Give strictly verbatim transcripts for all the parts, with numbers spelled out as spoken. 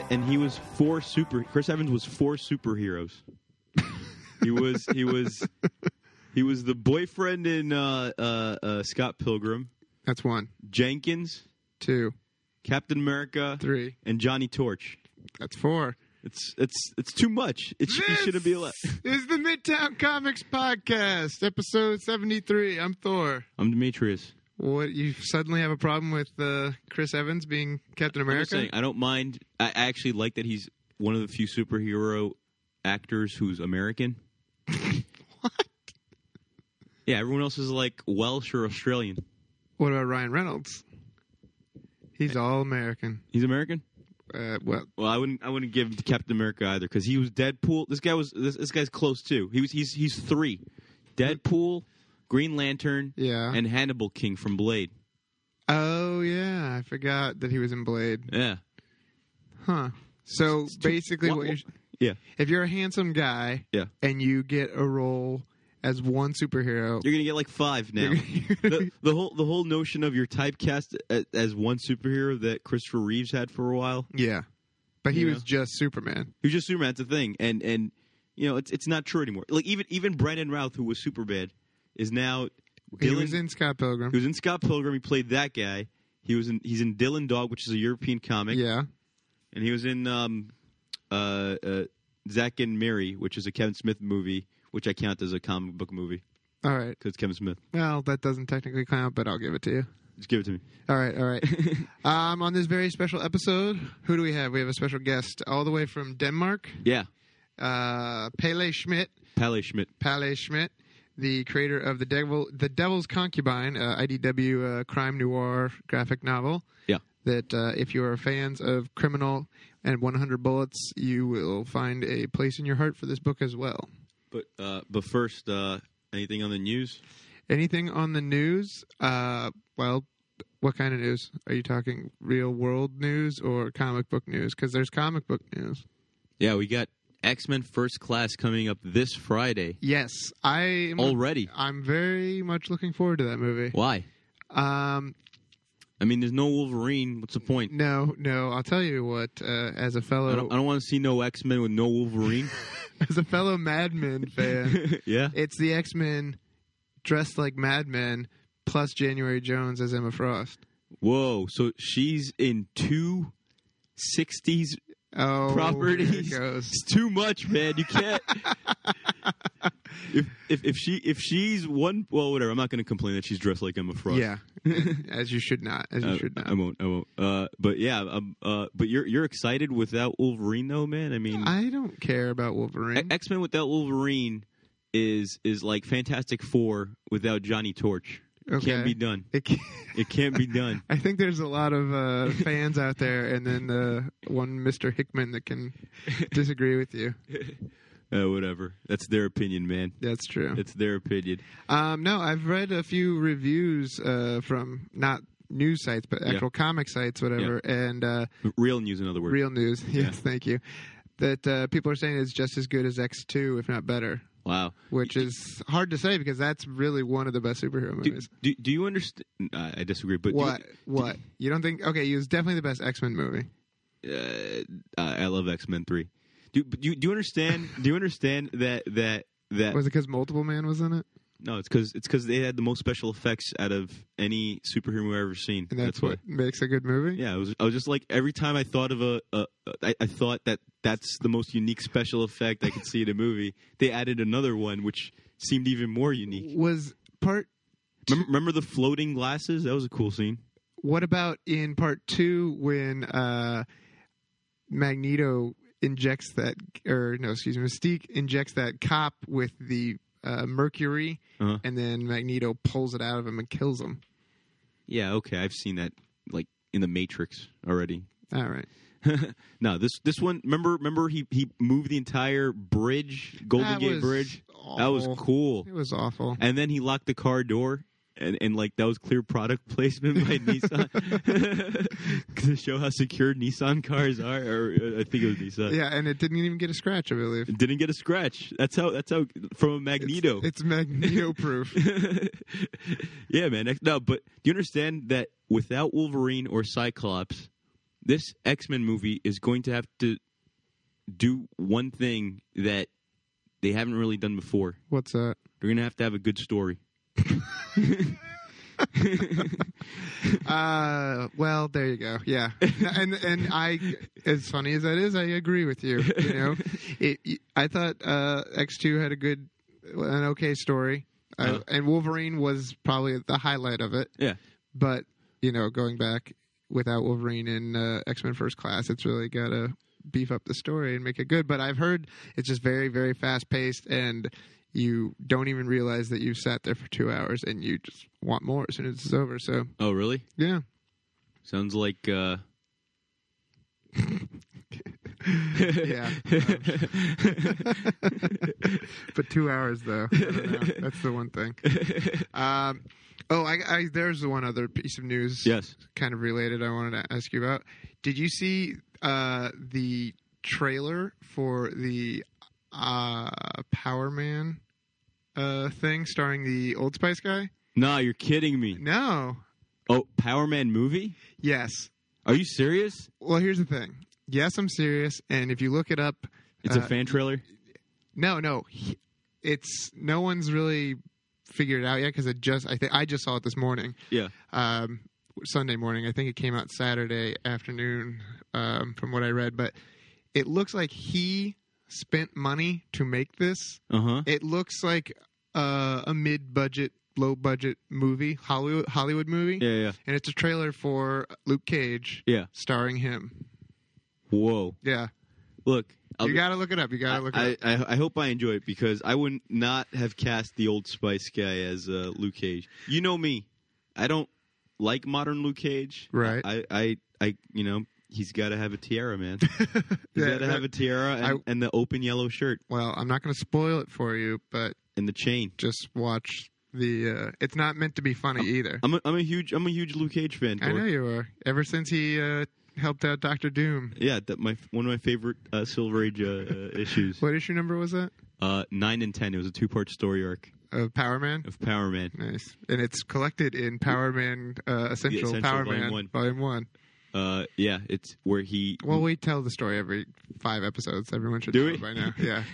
and, and he was four super. Chris Evans was four superheroes. he was he was he was the boyfriend in uh, uh, uh, Scott Pilgrim. That's one. Jenkins, two. Captain America, three. And Johnny Torch. That's four. It's it's it's too much. It, sh- it shouldn't be allowed. This is the Midtown Comics Podcast, episode seventy-three. I'm Thor. I'm Demetrius. What, you suddenly have a problem with uh, Chris Evans being Captain America? I'm just saying, I don't mind. I actually like that he's one of the few superhero actors who's American. What? Yeah, everyone else is like Welsh or Australian. What about Ryan Reynolds? He's all American. He's American? Uh, well, well, I wouldn't. I wouldn't give Captain America either because he was Deadpool. This guy was. This, this guy's close too. He was. He's. He's three. Deadpool, Green Lantern, yeah, and Hannibal King from Blade. Oh yeah, I forgot that he was in Blade. Yeah. Huh. So It's too, basically, what, what you're, yeah, if you're a handsome guy, yeah, and you get a role as one superhero, you're gonna get like five now. the, the whole the whole notion of your typecast as, as one superhero that Christopher Reeves had for a while. Yeah, but he you was know? just Superman. He was just Superman. That's the thing, and and you know it's it's not true anymore. Like even even Brandon Routh, who was Superbad, is now. He Dylan, was in Scott Pilgrim. He was in Scott Pilgrim. He played that guy. He was in. He's in Dylan Dog, which is a European comic. Yeah, and he was in um, uh, uh, Zack and Mary, which is a Kevin Smith movie, which I count as a comic book movie. All right. Because it's Kevin Smith. Well, that doesn't technically count, but I'll give it to you. Just give it to me. All right, all right. um, on this very special episode, who do we have? We have a special guest all the way from Denmark. Yeah. Uh, Pelle Schmidt. Pelle Schmidt. Pelle Schmidt, the creator of The Devil, The Devil's Concubine, uh, I D W uh, crime noir graphic novel. Yeah. That uh, if you are fans of Criminal and one hundred Bullets, you will find a place in your heart for this book as well. But uh, but first, uh, anything on the news? Anything on the news? Uh, well, what kind of news? Are you talking real world news or comic book news? Because there's comic book news. Yeah, we got X-Men First Class coming up this Friday. Yes, I am, already. I'm very much looking forward to that movie. Why? Um, I mean, there's no Wolverine. What's the point? No, no. I'll tell you what. Uh, as a fellow, I don't, I don't want to see no X-Men with no Wolverine. As a fellow Mad Men fan, yeah, it's the X-Men dressed like Mad Men plus January Jones as Emma Frost. Whoa! So she's in two sixties oh, properties. There it goes. It's too much, man. You can't. if, if if she if she's one, well, whatever. I'm not going to complain that she's dressed like Emma Frost. Yeah, as you should not. As you uh, should not. I won't. I won't. Uh, but yeah. Um. Uh. But you're you're excited without Wolverine, though, man. I mean, I don't care about Wolverine. X Men without Wolverine is is like Fantastic Four without Johnny Torch. It okay. can't be done. It can't, it can't be done. I think there's a lot of uh, fans out there, and then uh, one Mister Hickman that can disagree with you. Uh, whatever. That's their opinion, man. That's true. It's their opinion. Um, no, I've read a few reviews uh, from not news sites, but actual yeah. comic sites, whatever, yeah. and uh, real news, in other words. Real news. Yes, yeah. Thank you. That uh, people are saying it's just as good as X two, if not better. Wow. Which is hard to say because that's really one of the best superhero movies. Do, do, do you understand? Uh, I disagree. But what? Do you, what? Do, you don't think? Okay, it was definitely the best X-Men movie. Uh, I love X-Men three. Do, do you do you understand? do you understand that that that was it because Multiple Man was in it? No, it's because it's because they had the most special effects out of any superhero movie I've ever seen. And that's, that's what why. makes a good movie. Yeah, I was I was just like every time I thought of a, a, a I, I thought that that's the most unique special effect I could see in a movie. They added another one which seemed even more unique. Was part remember, remember the floating glasses? That was a cool scene. What about in part two when uh, Magneto injects that, or no, excuse me, Mystique injects that cop with the uh, mercury, uh-huh. and then Magneto pulls it out of him and kills him. Yeah, okay, I've seen that like in the Matrix already. All right. No, this this one. Remember, remember he he moved the entire bridge, Golden that Gate Bridge. Awful. That was cool. It was awful. And then he locked the car door. And, and like that was clear product placement by Nissan to show how secure Nissan cars are. Or uh, I think it was Nissan. Yeah, and it didn't even get a scratch, I believe. It didn't get a scratch. That's how. That's how. From a Magneto. It's, it's Magneto proof. Yeah, man. No, but do you understand that without Wolverine or Cyclops, this X-Men movie is going to have to do one thing that they haven't really done before. What's that? They're going to have to have a good story. uh, well, there you go. Yeah, and and I, as funny as that is, I agree with you. You know, it, I thought uh, X two had a good, an okay story, uh, uh, and Wolverine was probably the highlight of it. Yeah, but you know, going back without Wolverine in uh, X-Men First Class, it's really got to beef up the story and make it good. But I've heard it's just very, very fast paced and. You don't even realize that you've sat there for two hours and you just want more as soon as it's over. So, oh, really? Yeah. Sounds like. Uh... yeah. Um, but two hours, though. I don't know. That's the one thing. Um, oh, I, I, there's the one other piece of news. Yes. Kind of related I wanted to ask you about. Did you see uh, the trailer for the uh, Power Man uh, thing starring the Old Spice guy? No, you're kidding me. No. Oh, Power Man movie? Yes. Are you serious? Well, here's the thing. Yes, I'm serious. And if you look it up, it's uh, a fan trailer. No, no, it's no one's really figured it out yet because it just I think I just saw it this morning. Yeah. Um, Sunday morning. I think it came out Saturday afternoon. Um, from what I read, but it looks like he spent money to make this. Uh-huh. It looks like uh, a mid-budget, low-budget movie, Hollywood Hollywood movie. Yeah, yeah. And it's a trailer for Luke Cage. Yeah. Starring him. Whoa. Yeah. Look. I'll you got to look it up. You got to look I, it up. I, I hope I enjoy it because I would not have cast the Old Spice guy as uh, Luke Cage. You know me. I don't like modern Luke Cage. Right. I, I, I you know... He's got to have a tiara, man. He's yeah, got to have a tiara and, I, and the open yellow shirt. Well, I'm not going to spoil it for you, but and the chain. Just watch the. Uh, it's not meant to be funny I'm, either. I'm a, I'm a huge I'm a huge Luke Cage fan. I know you are. Ever since he uh, helped out Doctor Doom. Yeah, that my one of my favorite uh, Silver Age uh, uh, issues. What issue number was that? Uh, nine and ten. It was a two part story arc. Of Power Man? Of Power Man. Nice, and it's collected in Power Man uh, Essential, Essential Power Volume Man one. Volume One. Uh, yeah, it's where he. Well, we tell the story every five episodes. Everyone should Do know we? it by now. Yeah.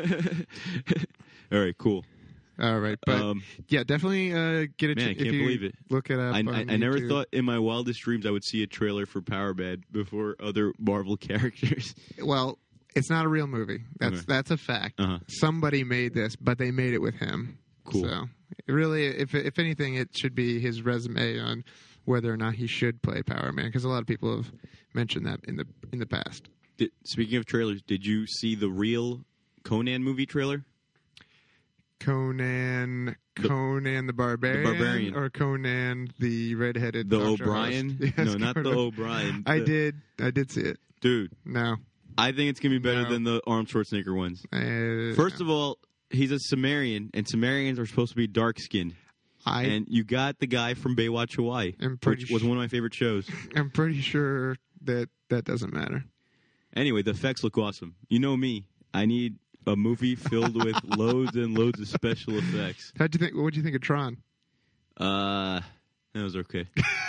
All right, cool. All right, but um, yeah, definitely uh, get it. Man, I can't believe it. Look it up. I, on I, I never YouTube. thought in my wildest dreams I would see a trailer for Power Man before other Marvel characters. Well, it's not a real movie. That's Okay. that's a fact. Uh-huh. Somebody made this, but they made it with him. Cool. So, really, if if anything, it should be his resume on whether or not he should play Power Man, because a lot of people have mentioned that in the in the past. Did, speaking of trailers, did you see the real Conan movie trailer? Conan, The- Conan the Barbarian, the Barbarian. or Conan the redheaded The talk show O'Brien? host? Yes, No, not the Conan. O'Brien. I The- did, I did see it. Dude, No, I think it's going to be better No. than the Arnold Schwarzenegger ones. uh, First of all, he's a Sumerian, and Sumerians are supposed to be dark-skinned. I And you got the guy from Baywatch Hawaii, am pretty which was sh- one of my favorite shows. I'm pretty sure that that doesn't matter. Anyway, the effects look awesome. You know me. I need a movie filled with loads and loads of special effects. How'd you think? What'd you think of Tron? Uh, that was okay.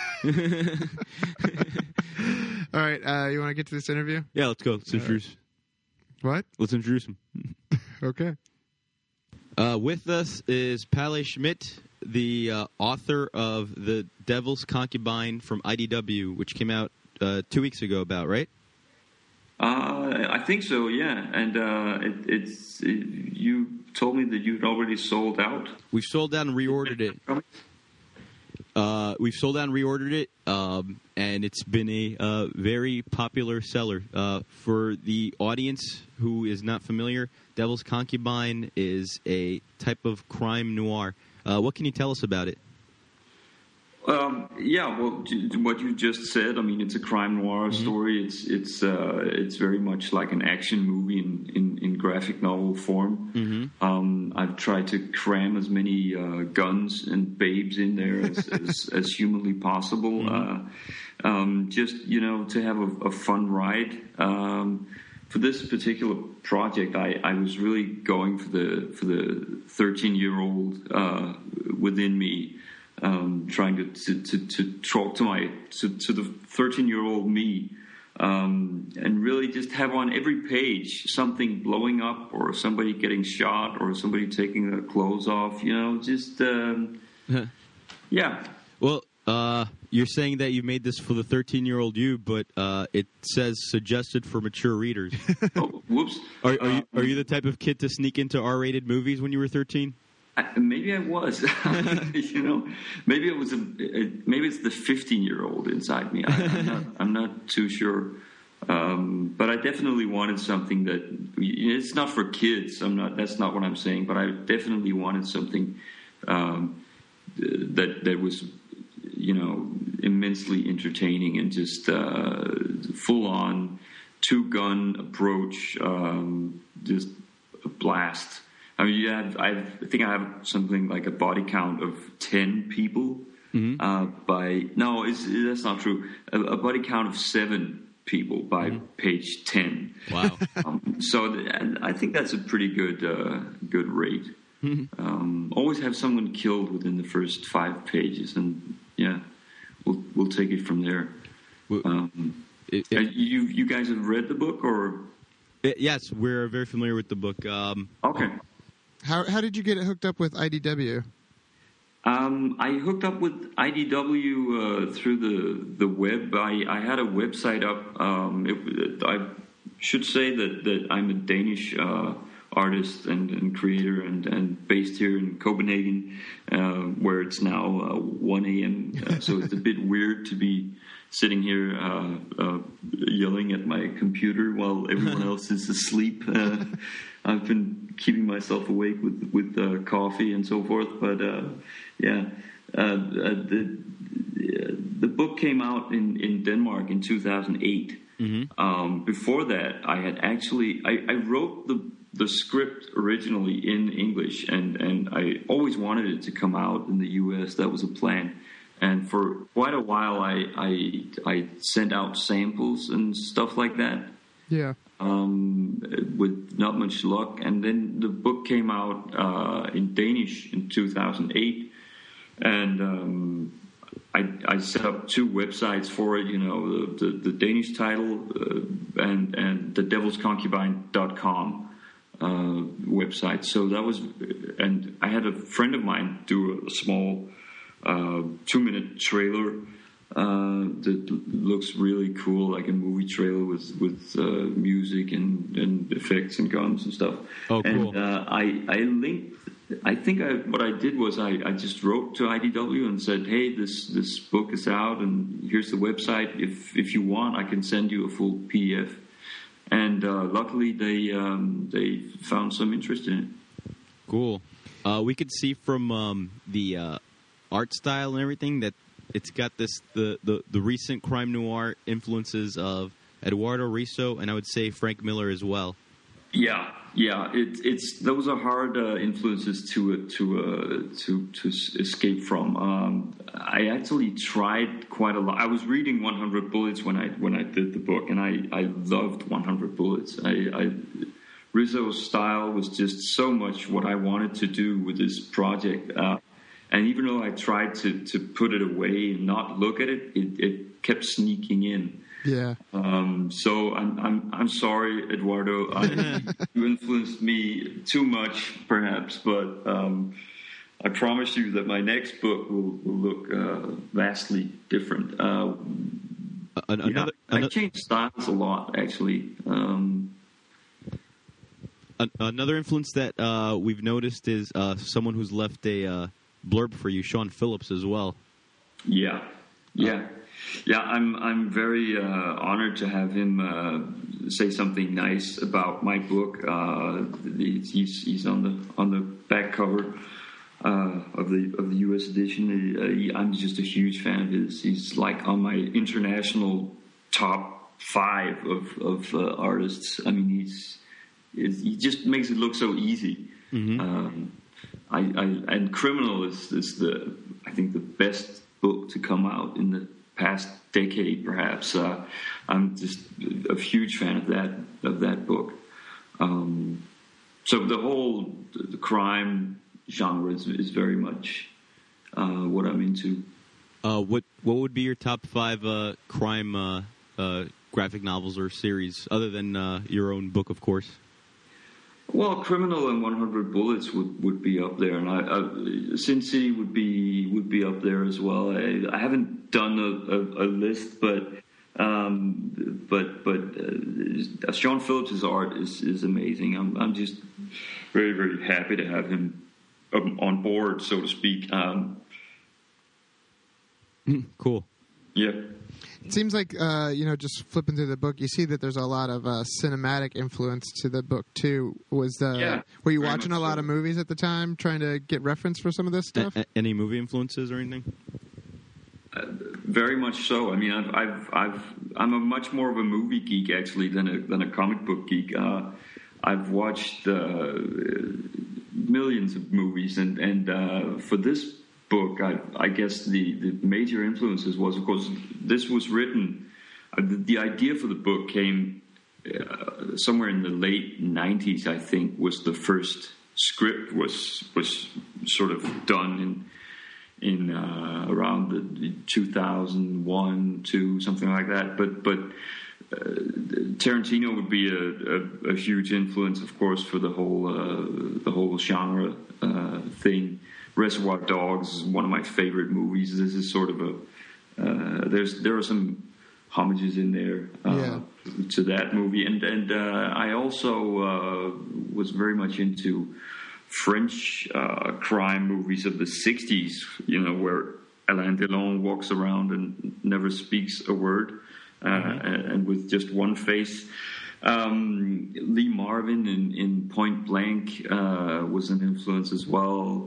All right, uh, you want to get to this interview? Yeah, let's go. Let's introduce. What? Let's introduce him. Okay. Uh, with us is Palle Schmidt, the uh, author of The Devil's Concubine from I D W, which came out uh, two weeks ago about, right? Uh, I think so, yeah. And uh, it, it's it, you told me that you'd already sold out. We've sold out and reordered it. Uh, we've sold out and reordered it, um, and it's been a uh, very popular seller. Uh, for the audience who is not familiar, Devil's Concubine is a type of crime noir. Uh, what can you tell us about it? Um, yeah, well, j- what you just said. I mean, it's a crime noir Mm-hmm. story. It's it's uh, it's very much like an action movie in, in, in graphic novel form. Mm-hmm. Um, I've tried to cram as many uh, guns and babes in there as as, as humanly possible. Mm-hmm. Uh, um, just you know, to have a, a fun ride. Um, for this particular project, I, I was really going for the for the thirteen year old uh, within me. Um, trying to, to, to, to talk to my to, to the thirteen year old me um, and really just have on every page something blowing up, or somebody getting shot, or somebody taking their clothes off. You know, just um, yeah. Well, uh, you're saying that you made this for the thirteen-year-old you, but uh, it says suggested for mature readers. Oh, whoops. Are, are you are you the type of kid to sneak into R-rated movies when you were thirteen? I, maybe I was. You know, maybe it was a, a maybe it's the fifteen-year-old inside me. I, I'm, not, I'm not too sure, um, but I definitely wanted something that it's not for kids. I'm not. That's not what I'm saying. But I definitely wanted something um, that that was, you know, immensely entertaining and just uh, full-on two-gun approach, um, just a blast. I mean, you have, I, have, I think I have something like a body count of ten people. Mm-hmm. Uh, by no, it's, that's not true. A, a body count of seven people by mm-hmm. page ten. Wow! Um, so th- I think that's a pretty good uh, good rate. Mm-hmm. Um, always have someone killed within the first five pages, and yeah, we'll we'll take it from there. Um, it, it, you you guys have read the book, or? It, yes, we're very familiar with the book. Um, okay. How how did you get hooked up with I D W? Um, I hooked up with I D W uh, through the the web. I, I had a website up. Um, it, I should say that, that I'm a Danish uh, artist and, and creator, and, and based here in Copenhagen, uh, where it's now uh, one a.m. Uh, so it's a bit weird to be sitting here uh, uh, yelling at my computer while everyone else is asleep. Uh, I've been keeping myself awake with with uh, coffee and so forth, but uh, yeah, uh, uh, the the book came out in, in Denmark in two thousand eight. Mm-hmm. Um, before that, I had actually I, I wrote the the script originally in English, and, and I always wanted it to come out in the U S. That was a plan. And for quite a while, I, I I sent out samples and stuff like that. Yeah. Um, with not much luck, and then the book came out uh, in Danish in two thousand eight, and um, I, I set up two websites for it. You know, the the, the Danish title uh, and and the devils concubine dot com uh, website. So that was, and I had a friend of mine do a small uh, two minute trailer. Uh, that looks really cool, like a movie trailer with with uh, music and, and effects and guns and stuff. Oh, cool! And uh, I I linked. I think I, what I did was I, I just wrote to I D W and said, "Hey, this this book is out, and here's the website. If if you want, I can send you a full P D F." And uh, luckily, they um, they found some interest in it. Cool. Uh, we could see from um, the uh, art style and everything that it's got this the, the, the recent crime noir influences of Eduardo Risso, and I would say Frank Miller as well. Yeah, yeah, it, it's those are hard uh, influences to to uh, to to escape from. Um, I actually tried quite a lot. I was reading one hundred Bullets when I when I did the book, and I, I loved one hundred Bullets. I, I Rizzo's style was just so much what I wanted to do with this project. Uh, And even though I tried to, to put it away and not look at it, it, it kept sneaking in. Yeah. Um, so I'm I'm I'm sorry, Eduardo. I, you influenced me too much, perhaps, but um, I promise you that my next book will, will look uh, vastly different. Uh, another, yeah, another, I changed styles a lot, actually. Um, another influence that uh, we've noticed is uh, someone who's left a uh, blurb for you, Sean Phillips, as well. Yeah, yeah, yeah. I'm I'm very uh, honored to have him uh, say something nice about my book. Uh, he's he's on the on the back cover uh, of the of the U S edition. Uh, he, I'm just a huge fan of his. He's like on my international top five of of uh, artists. I mean, he's he just makes it look so easy. Mm-hmm. Um, I, I, and Criminal is, is the I think the best book to come out in the past decade, perhaps. Uh, I'm just a huge fan of that of that book. Um, so the whole the crime genre is, is very much uh, what I'm into. Uh, what what would be your top five uh, crime uh, uh, graphic novels or series, other than uh, your own book, of course? Well, Criminal and one hundred Bullets would, would be up there, and I, I, Sin City would be would be up there as well. I, I haven't done a, a, a list, but um, but but uh, Sean Phillips' art is, is amazing. I'm I'm just very very happy to have him um, on board, so to speak. Um, cool. Yeah. It seems like, uh, you know, just flipping through the book, you see that there's a lot of uh, cinematic influence to the book, too. Was uh, yeah, Were you watching a lot so. of movies at the time, trying to get reference for some of this stuff? A- any movie influences or anything? Uh, very much so. I mean, I've, I've, I've, I'm a much more of a movie geek, actually, than a, than a comic book geek. Uh, I've watched uh, millions of movies, and, and uh, for this book, I, I guess the, the major influences was, of course, this was written, uh, the, the idea for the book came uh, somewhere in the late nineties, I think, was the first script was was sort of done in in uh, around the two thousand one, two, something like that. But but uh, Tarantino would be a, a, a huge influence, of course, for the whole uh, the whole genre uh, thing. Reservoir Dogs is one of my favorite movies. This is sort of a uh, there's there are some homages in there uh, yeah. to that movie, and and uh, I also uh, was very much into French uh, crime movies of the sixties. You know, where Alain Delon walks around and never speaks a word, uh, mm-hmm. and, and with just one face. Um, Lee Marvin in, in Point Blank uh, was an influence as well.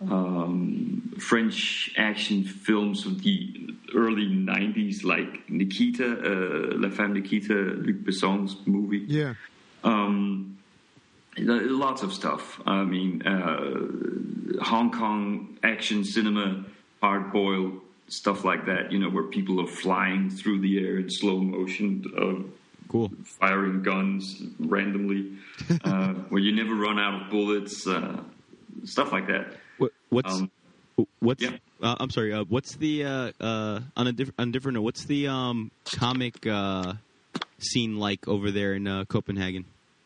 Um, French action films of the early nineties, like Nikita, uh, La Femme Nikita, Luc Besson's movie. Yeah. Um, lots of stuff. I mean, uh, Hong Kong action cinema, hard boiled stuff like that. You know, where people are flying through the air in slow motion, uh, cool, firing guns randomly, uh, where you never run out of bullets. Uh, stuff like that. What, what's um, what's yeah. uh, I'm sorry. Uh, what's the uh, uh, on a diff- on different note? What's the um, comic uh, scene like over there in uh, Copenhagen?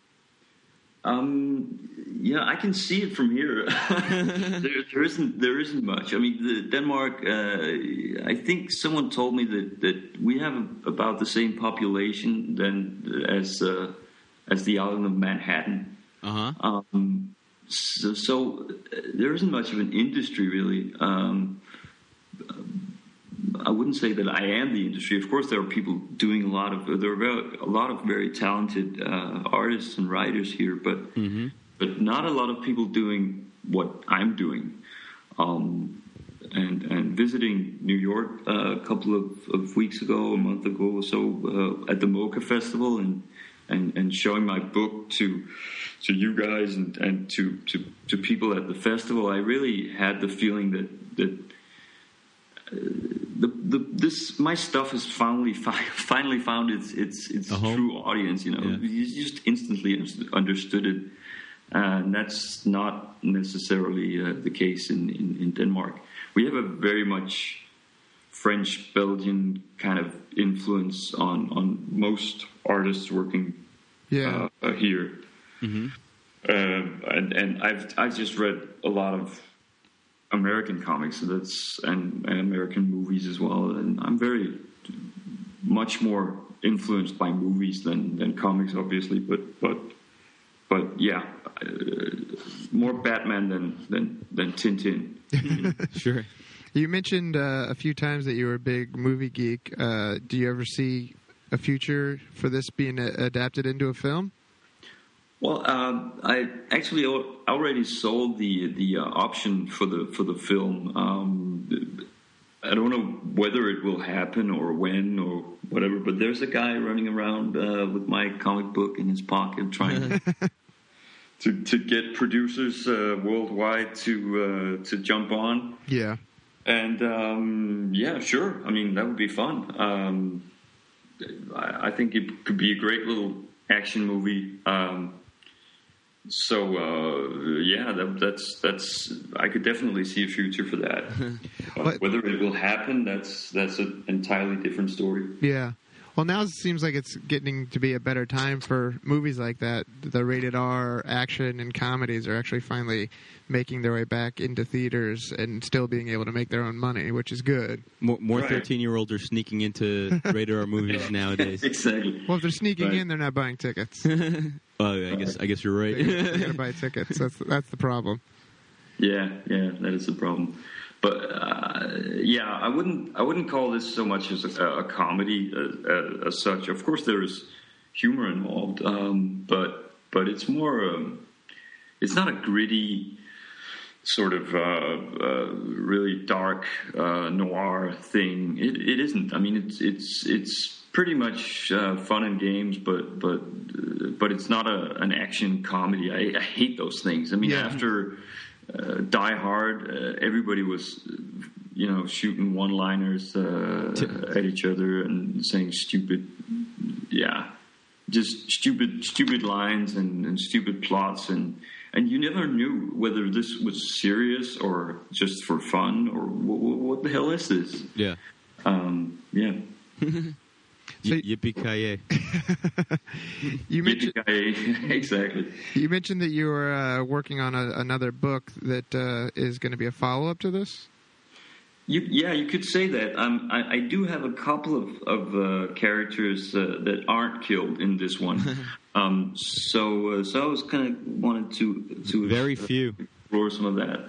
Um, yeah, I can see it from here. there, there isn't there isn't much. I mean, the Denmark. Uh, I think someone told me that, that we have about the same population than as uh, as the island of Manhattan. Uh huh. Um, So, so there isn't much of an industry, really. Um, I wouldn't say that I am the industry. Of course, there are people doing a lot of. There are very, a lot of very talented uh, artists and writers here, but mm-hmm. but not a lot of people doing what I'm doing. Um, and and visiting New York uh, a couple of, of weeks ago, a month ago or so, uh, at the MoCA Festival, and and and showing my book to. to you guys and, and to, to, to people at the festival, I really had the feeling that that uh, the, the this my stuff has finally fi- finally found its its its uh-huh. true audience. You know, yeah. You just instantly understood it, and that's not necessarily uh, the case in, in, in Denmark. We have a very much French Belgian kind of influence on on most artists working yeah. uh, uh, here. Mm-hmm. Uh, and and I've I've just read a lot of American comics, so that's and, and American movies as well, and I'm very much more influenced by movies than, than comics, obviously. But but but yeah, uh, more Batman than than than Tintin. Sure. You mentioned uh, a few times that you were a big movie geek. Uh, do you ever see a future for this being a- adapted into a film? Well, uh, I actually already sold the the uh, option for the for the film. Um, I don't know whether it will happen or when or whatever, but there's a guy running around uh, with my comic book in his pocket trying to to get producers uh, worldwide to uh, to jump on. Yeah, and um, yeah, sure. I mean, that would be fun. Um, I, I think it could be a great little action movie. Um, So uh, yeah, that, that's that's. I could definitely see a future for that. uh, whether it will happen, that's that's an entirely different story. Yeah. Well, now it seems like it's getting to be a better time for movies like that. The rated R action and comedies are actually finally making their way back into theaters and still being able to make their own money, which is good. More, more Right. thirteen-year-olds are sneaking into rated R movies nowadays. Exactly. Well, if they're sneaking Right. in, they're not buying tickets. Oh, I guess I guess you're right. They gotta, they gotta buy tickets. That's that's the problem. Yeah, yeah, that is the problem. But uh, yeah, I wouldn't I wouldn't call this so much as a, a comedy uh, uh, as such. Of course, there is humor involved, um, but but it's more um, it's not a gritty sort of uh, uh, really dark uh, noir thing. It, it isn't. I mean, it's it's it's pretty much uh, fun and games, but but uh, but it's not a, an action comedy. I, I hate those things. I mean, Yeah. after uh, Die Hard, uh, everybody was, you know, shooting one-liners uh, at each other and saying stupid, yeah, just stupid, stupid lines and, and stupid plots, and and you never knew whether this was serious or just for fun or what, what the hell is this? Yeah. Um, yeah. So- Y- Yippee-ki-yay. You mentioned exactly. you mentioned that you were uh, working on a, another book that uh, is going to be a follow up to this. You, yeah, you could say that. Um, I, I do have a couple of, of uh, characters uh, that aren't killed in this one. um, so, uh, so I was kind of wanted to to Very few. explore some of that.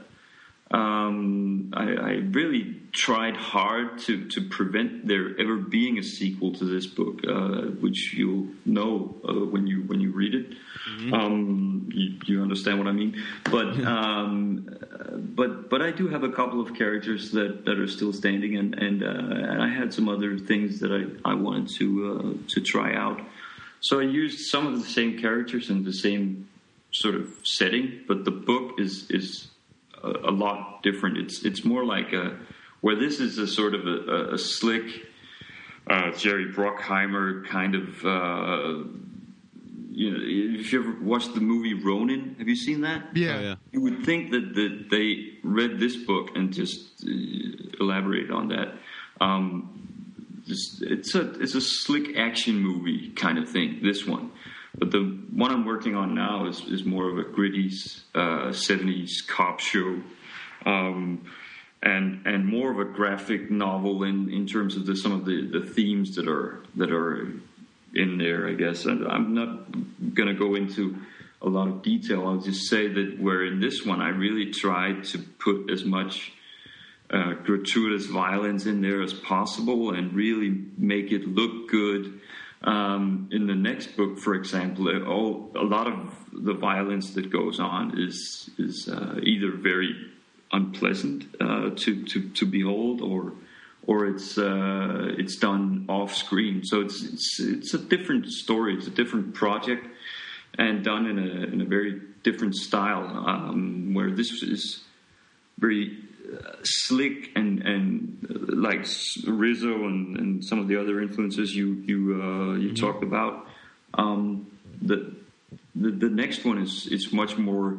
Um, I, I really tried hard to, to prevent there ever being a sequel to this book, uh, which you'll know uh, when you when you read it. Mm-hmm. Um, you, you understand what I mean, but um, uh, but but I do have a couple of characters that, that are still standing, and and, uh, and I had some other things that I, I wanted to uh, to try out. So I used some of the same characters in the same sort of setting, but the book is is a, a lot different. It's it's more like a where this is a sort of a, a slick uh, Jerry Bruckheimer kind of. Uh, You know, if you ever watched the movie Ronin, have you seen that? Yeah. Oh, yeah. You would think that, that they read this book and just uh, elaborated on that. Um, just, it's a it's a slick action movie kind of thing. This one, but the one I'm working on now is, is more of a gritty uh, seventies cop show, um, and and more of a graphic novel in, in terms of the, some of the, the themes that are that are. in there, I guess. And I'm not going to go into a lot of detail. I'll just say that where in this one I really tried to put as much uh, gratuitous violence in there as possible and really make it look good. Um, in the next book, for example, all, a lot of the violence that goes on is is uh, either very unpleasant uh, to, to, to behold or or it's uh, it's done off screen. So it's, it's it's a different story. It's a different project, and done in a in a very different style. Um, where this is very uh, slick and and uh, like Rizzo and, and some of the other influences you you uh, you mm-hmm. talked about. Um, the, the the next one is is much more.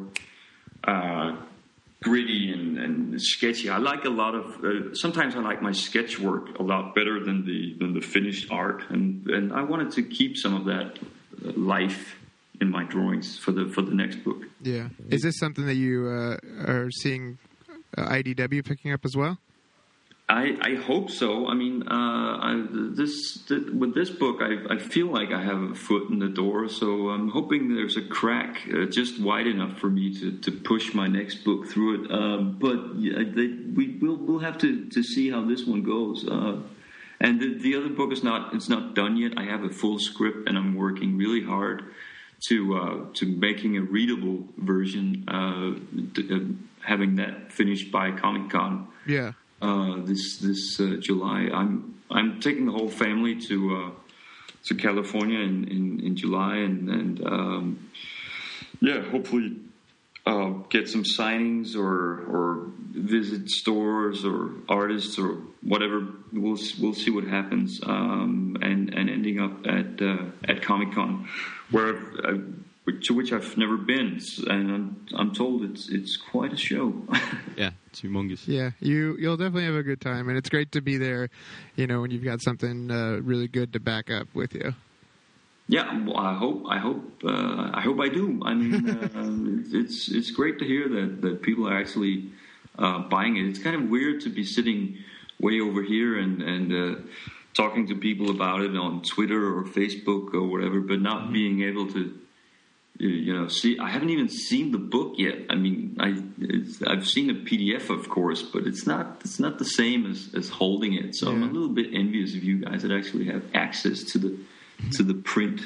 Uh, gritty and, and sketchy. I like a lot of. Uh, sometimes I like my sketch work a lot better than the than the finished art, and and I wanted to keep some of that life in my drawings for the for the next book. Yeah, is this something that you uh, are seeing uh, I D W picking up as well? I, I hope so. I mean, uh, I, this th- with this book, I, I feel like I have a foot in the door. So I'm hoping there's a crack uh, just wide enough for me to, to push my next book through it. Uh, but yeah, they, we will we'll have to, to see how this one goes. Uh, and the, the other book is not it's not done yet. I have a full script, and I'm working really hard to uh, to making a readable version, uh, to, uh, having that finished by Comic-Con. Yeah. Uh, this this uh, July, I'm I'm taking the whole family to uh, to California in, in, in July, and and um, yeah, hopefully uh, get some signings or or visit stores or artists or whatever. We'll we'll see what happens, um, and and ending up at uh, at Comic-Con, where I've, to which I've never been, and I'm I'm told it's it's quite a show. Yeah. It's humongous. Yeah, you you'll definitely have a good time, and it's great to be there. You know, when you've got something uh, really good to back up with you. Yeah, well, I hope I hope uh, I hope I do. I mean, uh, it's it's great to hear that, that people are actually uh, buying it. It's kind of weird to be sitting way over here and and uh, talking to people about it on Twitter or Facebook or whatever, but not mm-hmm. being able to, you know, see. I haven't even seen the book yet. I mean, I it's, I've seen a P D F, of course, but it's not it's not the same as, as holding it. So yeah. I'm a little bit envious of you guys that actually have access to the. to the print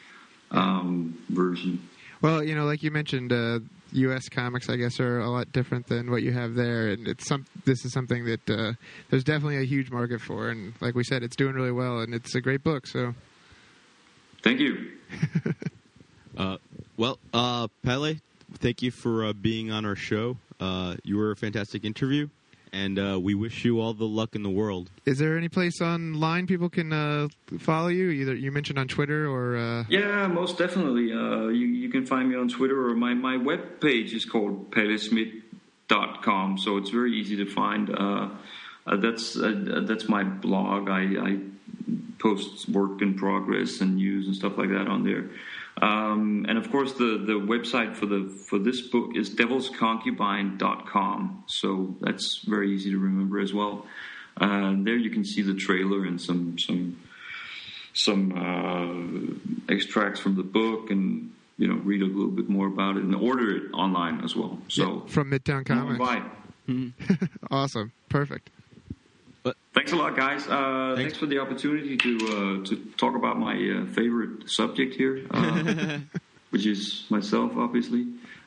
um, version. Well, you know, like you mentioned, uh, U S comics, I guess, are a lot different than what you have there, and it's some. This is something that uh, there's definitely a huge market for, and like we said, it's doing really well, and it's a great book. So, thank you. uh, well, uh, Pelle, thank you for uh, being on our show. Uh, you were a fantastic interview. And uh, we wish you all the luck in the world. Is there any place online people can uh, follow you? Either you mentioned on Twitter or... Uh... Yeah, most definitely. Uh, you, you can find me on Twitter, or my, my web page is called pelle smith dot com, so it's very easy to find. Uh, uh, that's uh, that's my blog. I, I post work in progress and news and stuff like that on there. Um, and of course, the, the website for the for this book is devils concubine dot com. So that's very easy to remember as well. Uh, there you can see the trailer and some some some uh, extracts from the book, and you know read a little bit more about it and order it online as well. So yeah, from Midtown Comics. Bye. Mm-hmm. Awesome, perfect. But thanks a lot, guys. Uh, thanks. thanks for the opportunity to uh, to talk about my uh, favorite subject here, uh, which is myself, obviously.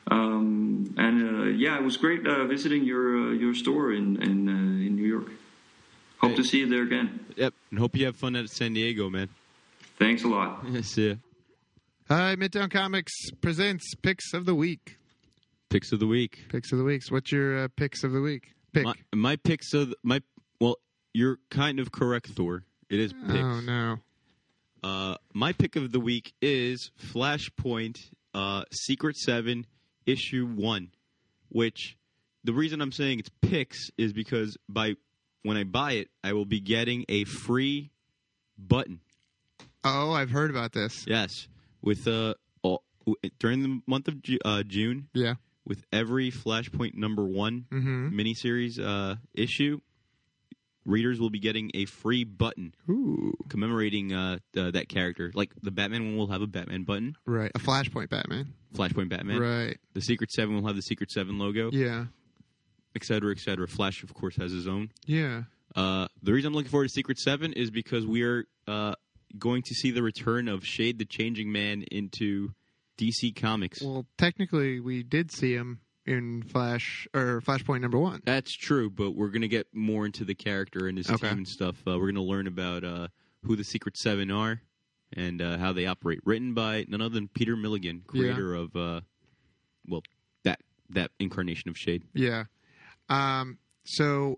Um, and uh, yeah, it was great uh, visiting your uh, your store in in, uh, in New York. Hope hey. to see you there again. Yep, and hope you have fun at San Diego, man. Thanks a lot. See ya. Hi, Midtown Comics presents Picks of the Week. Picks of the Week. Picks of the Week. What's your uh, Picks of the Week? Pick. My, my picks of the, my. Well, you're kind of correct, Thor. It is picks. Oh, no. Uh, my pick of the week is Flashpoint uh, Secret seven, Issue one, which the reason I'm saying it's picks is because by when I buy it, I will be getting a free button. Oh, I've heard about this. Yes. With uh, all, during the month of Ju- uh, June, yeah, with every Flashpoint number one mm-hmm. miniseries uh, issue, readers will be getting a free button Ooh. commemorating uh, uh, that character. Like the Batman one will have a Batman button. Right. A Flashpoint Batman. Flashpoint Batman. Right. The Secret seven will have the Secret seven logo. Yeah. Et cetera, et cetera. Flash, of course, has his own. Yeah. Uh, the reason I'm looking forward to Secret seven is because we are uh, going to see the return of Shade the Changing Man into D C Comics. Well, technically, we did see him in Flash or Flashpoint number one. That's true, but we're going to get more into the character and his okay. team and stuff. Uh, we're going to learn about uh, who the Secret Seven are and uh, how they operate. Written by none other than Peter Milligan, creator yeah. of, uh, well, that that incarnation of Shade. Yeah. Um, so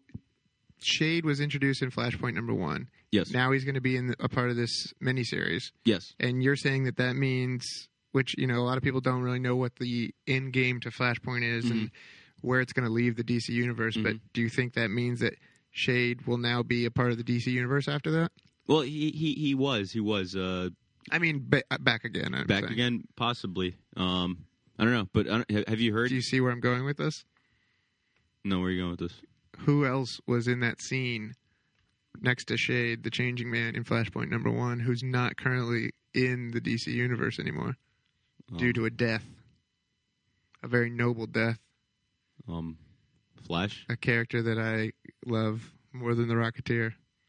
Shade was introduced in Flashpoint number one. Yes. Now he's going to be in a part of this miniseries. Yes. And you're saying that that means... Which, you know, a lot of people don't really know what the end game to Flashpoint is mm-hmm. and where it's going to leave the D C universe. Mm-hmm. But do you think that means that Shade will now be a part of the D C universe after that? Well, he he, he was. He was. Uh, I mean, ba- back again. I'm back saying. again, possibly. Um, I don't know. But I don't, have you heard? Do you see where I'm going with this? No, where are you going with this? Who else was in that scene next to Shade, the Changing Man, in Flashpoint number one, who's not currently in the D C universe anymore? Due to a death. A very noble death. Um, Flash? A character that I love more than the Rocketeer.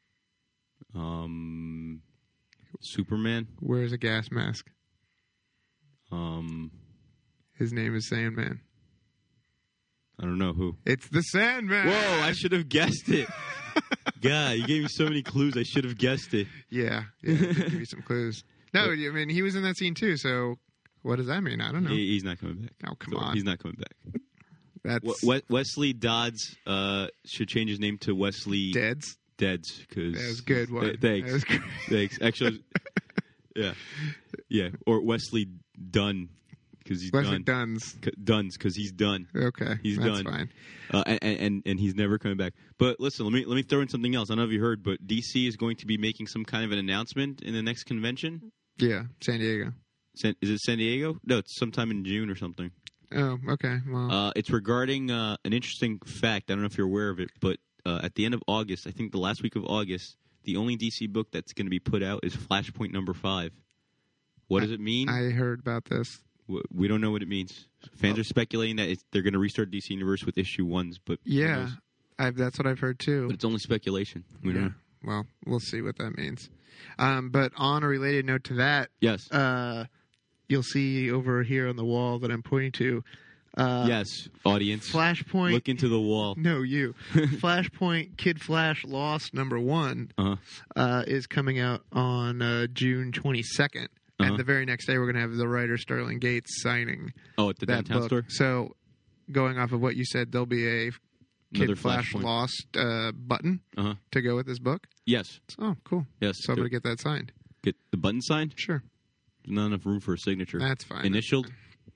Um, Superman? Wears a gas mask. Um, His name is Sandman. I don't know who. It's the Sandman! Whoa, I should have guessed it. God, you gave me so many clues, I should have guessed it. Yeah, yeah, I did give you some clues. No, I mean, he was in that scene too, so... What does that mean? I don't know. He, he's not coming back. Oh, come so on. He's not coming back. That's we- Wesley Dodds uh, should change his name to Wesley... Deads? Deads. Cause that was good one. Th- thanks. That was good. Thanks. Actually, yeah. Yeah. Or Wesley Dunn. because he's Leslie done. Duns. C- Duns because he's done. Okay, He's that's done. fine. Uh, and, and and he's never coming back. But listen, let me let me throw in something else. I don't know if you heard, but D C is going to be making some kind of an announcement in the next convention. Yeah, San Diego. San, is it San Diego? No, it's sometime in June or something. Oh, okay. Well, Uh, it's regarding uh, an interesting fact. I don't know if you're aware of it, but uh, at the end of August, I think the last week of August, the only D C book that's going to be put out is Flashpoint number five. What does it mean? I heard about this. We don't know what it means. Fans Oh. are speculating that it's, they're going to restart D C Universe with issue ones, but who Yeah, knows? I've, that's what I've heard too. But it's only speculation. We don't Yeah. know. Well, we'll see what that means. Um, but on a related note to that, Yes. uh, you'll see over here on the wall that I'm pointing to. Uh, yes, audience. Flashpoint. Look into the wall. No, you. Flashpoint Kid Flash Lost number one Uh-huh. uh, is coming out on uh, June twenty-second. Uh-huh. And the very next day, we're going to have the writer Sterling Gates signing Oh, at the that downtown book. store? So, going off of what you said, there'll be a Another Kid Flash Flashpoint. Lost uh, button Uh-huh. to go with this book. Yes. Oh, cool. Yes. So I'm going to get that signed. Get the button signed? Sure. There's not enough room for a signature. That's fine. Initialed?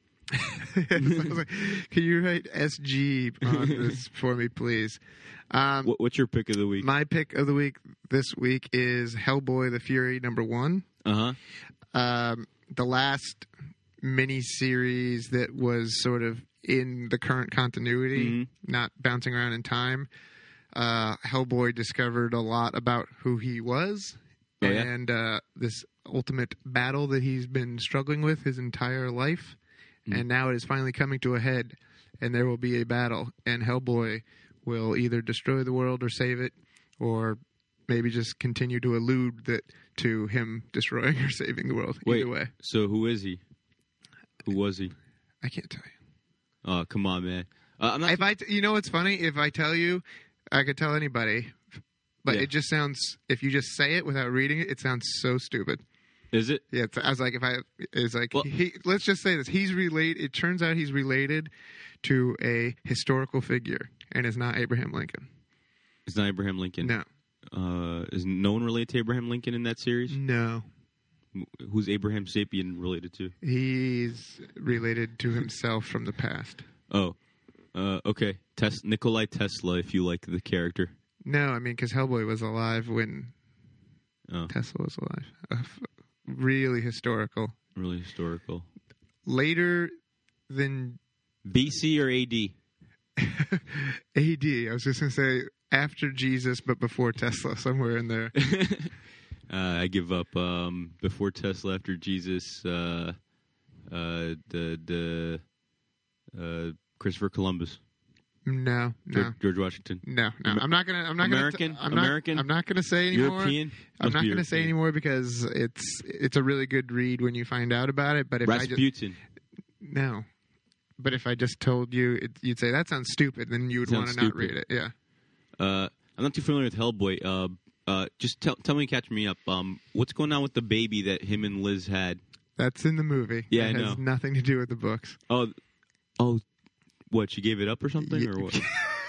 I was like, can you write S G on this for me, please? Um, What, what's your pick of the week? my pick of the week this week is Hellboy the Fury number one. Uh-huh. Um, the last mini series that was sort of in the current continuity, Mm-hmm. not bouncing around in time. Uh, Hellboy discovered a lot about who he was Oh, yeah? and uh, this ultimate battle that he's been struggling with his entire life. Mm-hmm. And now it is finally coming to a head, and there will be a battle, and Hellboy will either destroy the world or save it, or maybe just continue to allude that to him destroying or saving the world. Wait, Either way, so who is he? Who was he? I can't tell you. Oh, come on, man. Uh, I'm not. If I, t- you know, what's funny? If I tell you, I could tell anybody, but Yeah. it just sounds. If you just say it without reading it, it sounds so stupid. Is it? Yeah, it's, I was like, if I, it's like, Well- he, let's just say this. He's related. It turns out he's related to a historical figure, and is not Abraham Lincoln. It's not Abraham Lincoln. No, Uh, is no one related to Abraham Lincoln in that series? no, Who's Abraham Sapien related to? he's related to himself from the past. Oh, uh, okay. Tes- Nikolai Tesla, if you like the character. No, I mean, because Hellboy was alive when Oh, Tesla was alive. Uh, f- really historical. really historical. Later than B C or A D? A D. I was just going to say after Jesus, but before Tesla, somewhere in there. uh, I give up. Um, before Tesla, after Jesus, uh, uh, the the uh, Christopher Columbus, No, no. George, George Washington, No, no, I'm not gonna. I'm not American? gonna. I'm not, American? I'm not gonna say anymore. European. I'm Must not be gonna say European. anymore because it's it's a really good read when you find out about it. But if I just Rasputin. no, but if I just told you, it, you'd say that sounds stupid. Then you would want Sounds to not stupid. read it. Yeah. Uh, I'm not too familiar with Hellboy. Uh, uh, just tell tell me, catch me up. Um, what's going on with the baby that him and Liz had? That's in the movie. Yeah, it I has know. nothing to do with the books. Oh, oh, what? She gave it up or something, Yeah. or what?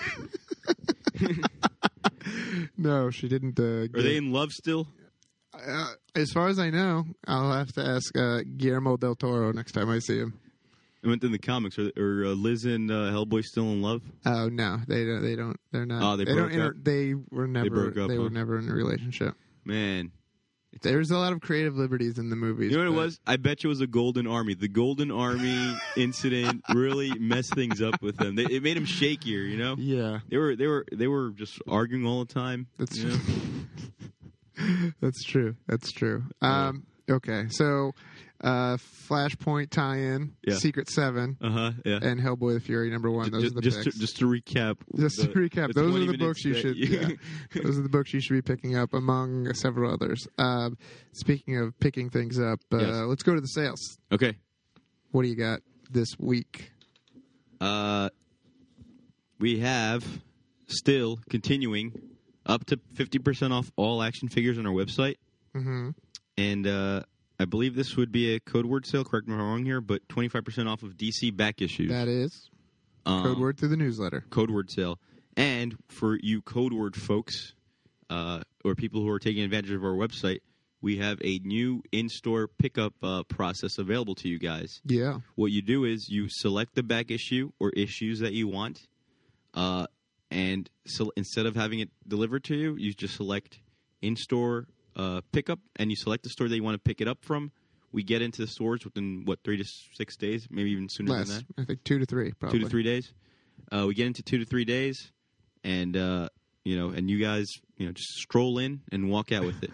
No, she didn't. Uh, Are they in love still? uh, as far as I know, I'll have to ask uh, Guillermo del Toro next time I see him. I went in the comics. Are, are uh, Liz and uh, Hellboy still in love? Oh no, they don't. They don't. They're not. Oh, they don't broke inter- up? They were never. broke up, they huh? were never in a relationship. Man, There's a lot of creative liberties in the movies. you know what it but- was? I bet you it was a Golden Army. The Golden Army incident really messed things up with them. They, it made them shakier. You know, Yeah, they were they were they were just arguing all the time. that's you know? that's true. That's true. Um, okay, so uh, Flashpoint tie-in, Yeah. Secret Seven, Uh huh. Yeah. and Hellboy the Fury number one. Those just, are the just to, picks. just to recap. Just the- to recap, the those are twenty the minutes books you that should. Yeah, those are the books you should be picking up, among several others. Uh, speaking of picking things up, uh, Yes. let's go to the sales. Okay. What do you got this week? Uh, we have still continuing up to fifty percent off all action figures on our website. Mm-hmm. And uh, I believe this would be a code word sale. Correct me if I'm wrong here, but twenty-five percent off of D C back issues. That is Um, code word through the newsletter. Code word sale. And for you code word folks uh, or people who are taking advantage of our website, we have a new in-store pickup uh, process available to you guys. Yeah. What you do is you select the back issue or issues that you want, uh, and so instead of having it delivered to you, you just select in-store uh, pickup, and you select the store that you want to pick it up from. We get into the stores within, what, three to six days, maybe even sooner Less. than that? I think two to three, probably. Two to three days. Uh, we get into two to three days, and, uh, you know, and you guys, you know, just stroll in and walk out with it.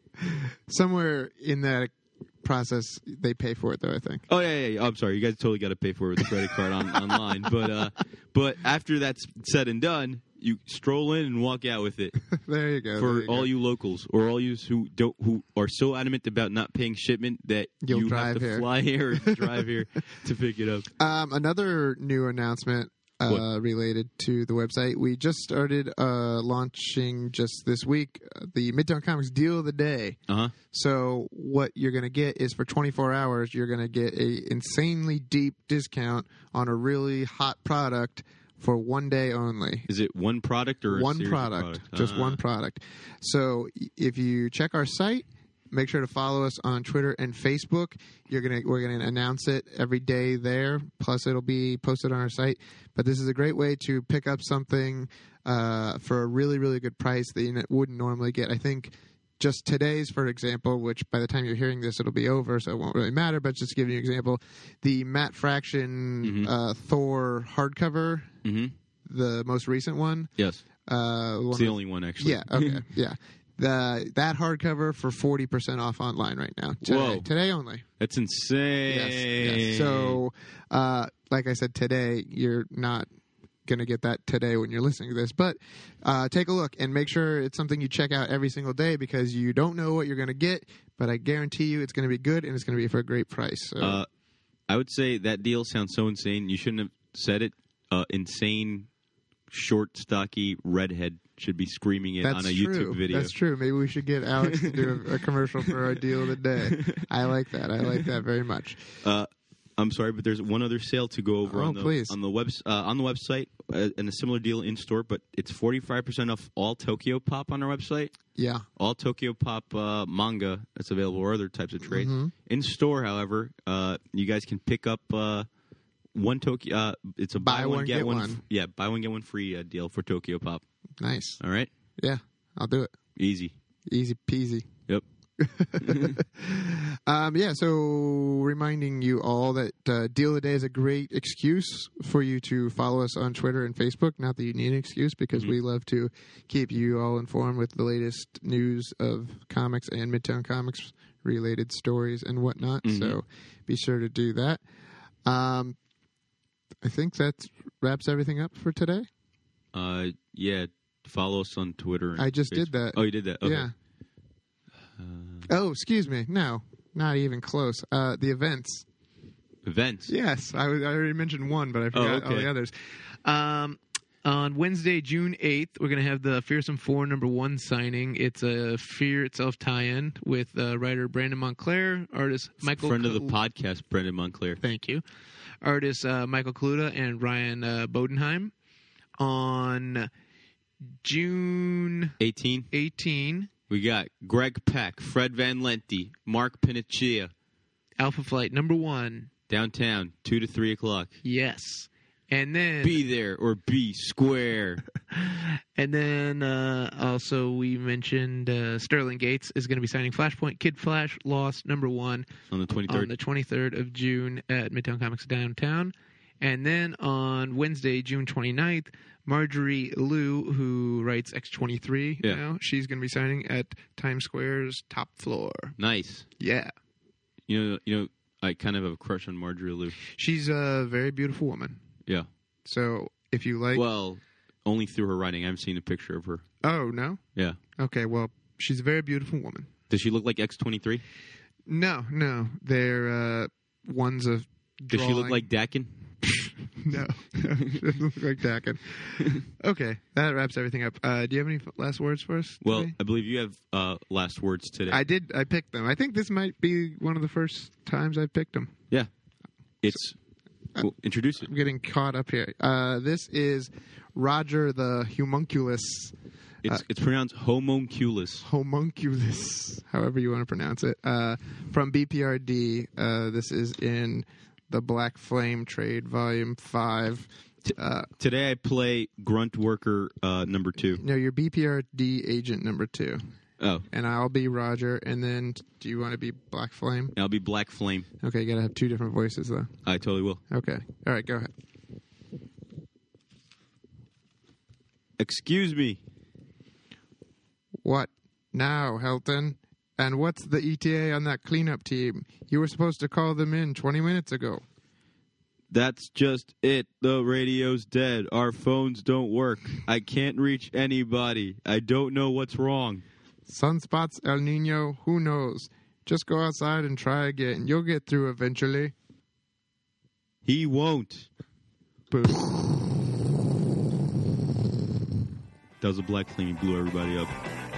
Somewhere in that process, they pay for it, though, I think. Oh, yeah, yeah, yeah. I'm sorry. You guys totally got to pay for it with a credit card on, online. But, uh, but after that's said and done, you stroll in and walk out with it. There you go. For you all go. you locals, or all you who don't, who are so adamant about not paying shipment that You'll you drive have to here. fly here or drive here to pick it up. Um, another new announcement uh, What? related to the website. We just started uh, launching just this week uh, the Midtown Comics Deal of the Day. Uh huh. So what you're going to get is for twenty-four hours, you're going to get a insanely deep discount on a really hot product for one day only. Is it one product or a One series of product, products? just Ah. one product. So if you check our site, make sure to follow us on Twitter and Facebook. You're gonna we're gonna announce it every day there. Plus, it'll be posted on our site. But this is a great way to pick up something uh, for a really really good price that you wouldn't normally get. I think just today's, for example, which by the time you're hearing this, it'll be over, so it won't really matter. But just to give you an example, the Matt Fraction Mhm. uh, Thor hardcover, Mm-hmm. the most recent one. Yes. Uh, one It's the of- only one, actually. yeah. Okay. yeah. The that hardcover for forty percent off online right now. Today, Whoa. today only. That's insane. Yes. yes. So, uh, like I said, today you're not going to get that today when you're listening to this, but uh, take a look and make sure it's something you check out every single day because you don't know what you're going to get, but I guarantee you it's going to be good and it's going to be for a great price. So. Uh, I would say that deal sounds so insane. You shouldn't have said it. Uh, insane, short, stocky redhead should be screaming it That's on a true. YouTube video. That's true. Maybe we should get Alex to do a, a commercial for our deal of the day. I like that. I like that very much. Uh, I'm sorry, but there's one other sale to go over Oh, on the please. on the web uh, on the website, uh, and a similar deal in store. But it's forty-five percent off all Tokyo Pop on our website. Yeah. All Tokyo Pop uh, manga that's available, or other types of trades. Mhm. In store, however, uh, you guys can pick up uh, one Tokyo. Uh, it's a buy, one, get, one. one. f- yeah, buy one get one free uh, deal for Tokyo Pop. Nice. All right, Yeah. I'll do it. easy. Easy peasy. Yep. Um, yeah, so reminding you all that uh, Deal of the Day is a great excuse for you to follow us on Twitter and Facebook. Not that you need an excuse, because Mm-hmm. we love to keep you all informed with the latest news of comics and Midtown Comics related stories and whatnot. Mhm. So be sure to do that. Um, I think that wraps everything up for today. Uh, yeah. Follow us on Twitter. And I just did Facebook. that. Oh, you did that. Okay. Yeah. Oh, excuse me. No, not even close. Uh, the events. Events. Yes, I, was- I already mentioned one, but I forgot all okay. the others. Um, on Wednesday, June eighth, we're going to have the Fearsome Four number one signing. It's a Fear Itself tie-in with uh, writer Brandon Montclair, artist Michael... Friend of the Col- podcast, Brendan Montclair. Thank you. Artists uh, Michael Kaluta and Ryan uh, Bodenheim. On June eighteen. eighteenth, We got Greg Peck, Fred Van Lente, Mark Pinocchia, Alpha Flight number one. downtown, two to three o'clock. Yes. And then... Be there or be square. And then uh, also we mentioned uh, Sterling Gates is going to be signing Flashpoint Kid Flash Lost number one On the on twenty-third. the twenty-third of June at Midtown Comics downtown. And then on Wednesday, June twenty-ninth, Marjorie Liu, who writes X twenty-three Yeah. now, she's going to be signing at Times Square's top floor. Nice. Yeah. You know, you know, I kind of have a crush on Marjorie Liu. She's a very beautiful woman. Yeah. So if you like... Well, only through her writing. I haven't seen a picture of her. Oh, no? Yeah. Okay, well, she's a very beautiful woman. Does she look like X twenty-three? No, no. They're uh, ones of Does she look drawing- like Dakin? No. She doesn't look like Dakin. Okay, that wraps everything up. Uh, do you have any f- last words for us Well, today? I believe you have uh, last words today. I did. I picked them. I think this might be one of the first times I've picked them. yeah. It's... well, introduce it. I'm getting caught up here. Uh, this is Roger the Homunculus It's Uh, it's pronounced homunculus. Homunculus, however you want to pronounce it. Uh, from B P R D, uh, this is in the Black Flame Trade, Volume five. Uh, Today I play Grunt Worker uh, number two. no, you're B P R D Agent number two. Oh, And I'll be Roger, and then do you want to be Black Flame? I'll be Black Flame. Okay, you got to have two different voices, though. I totally will. Okay. All right, go ahead. Excuse me. What now, Helton? And what's the E T A on that cleanup team? You were supposed to call them in twenty minutes ago. That's just it. The radio's dead. Our phones don't work. I can't reach anybody. I don't know what's wrong. Sunspots, El Nino, who knows? Just go outside and try again. You'll get through eventually. He won't. Boo. That was a Black Flame. He blew everybody up.